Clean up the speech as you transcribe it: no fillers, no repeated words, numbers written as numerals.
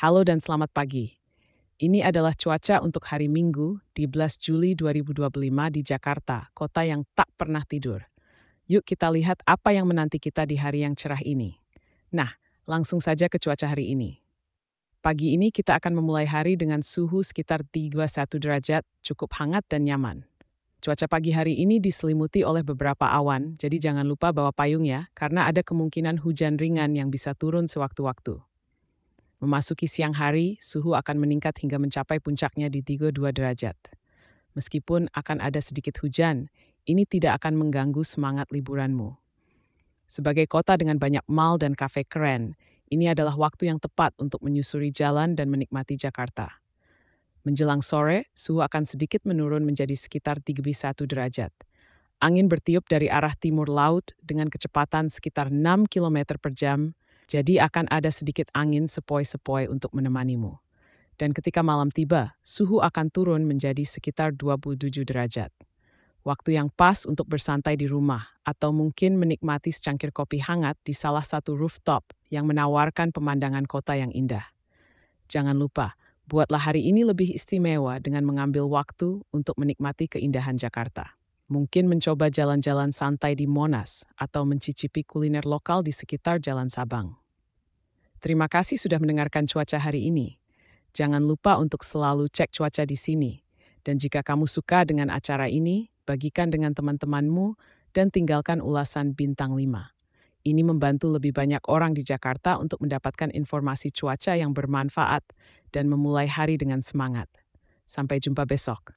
Halo dan selamat pagi. Ini adalah cuaca untuk hari Minggu, 13 Juli 2025 di Jakarta, kota yang tak pernah tidur. Yuk kita lihat apa yang menanti kita di hari yang cerah ini. Nah, langsung saja ke cuaca hari ini. Pagi ini kita akan memulai hari dengan suhu sekitar 31 derajat, cukup hangat dan nyaman. Cuaca pagi hari ini diselimuti oleh beberapa awan, jadi jangan lupa bawa payung ya, karena ada kemungkinan hujan ringan yang bisa turun sewaktu-waktu. Memasuki siang hari, suhu akan meningkat hingga mencapai puncaknya di 32 derajat. Meskipun akan ada sedikit hujan, ini tidak akan mengganggu semangat liburanmu. Sebagai kota dengan banyak mall dan kafe keren, ini adalah waktu yang tepat untuk menyusuri jalan dan menikmati Jakarta. Menjelang sore, suhu akan sedikit menurun menjadi sekitar 31 derajat. Angin bertiup dari arah timur laut dengan kecepatan sekitar 6 km per jam, jadi akan ada sedikit angin sepoi-sepoi untuk menemanimu. Dan ketika malam tiba, suhu akan turun menjadi sekitar 27 derajat. Waktu yang pas untuk bersantai di rumah atau mungkin menikmati secangkir kopi hangat di salah satu rooftop yang menawarkan pemandangan kota yang indah. Jangan lupa, buatlah hari ini lebih istimewa dengan mengambil waktu untuk menikmati keindahan Jakarta. Mungkin mencoba jalan-jalan santai di Monas atau mencicipi kuliner lokal di sekitar Jalan Sabang. Terima kasih sudah mendengarkan cuaca hari ini. Jangan lupa untuk selalu cek cuaca di sini. Dan jika kamu suka dengan acara ini, bagikan dengan teman-temanmu dan tinggalkan ulasan bintang 5. Ini membantu lebih banyak orang di Jakarta untuk mendapatkan informasi cuaca yang bermanfaat dan memulai hari dengan semangat. Sampai jumpa besok.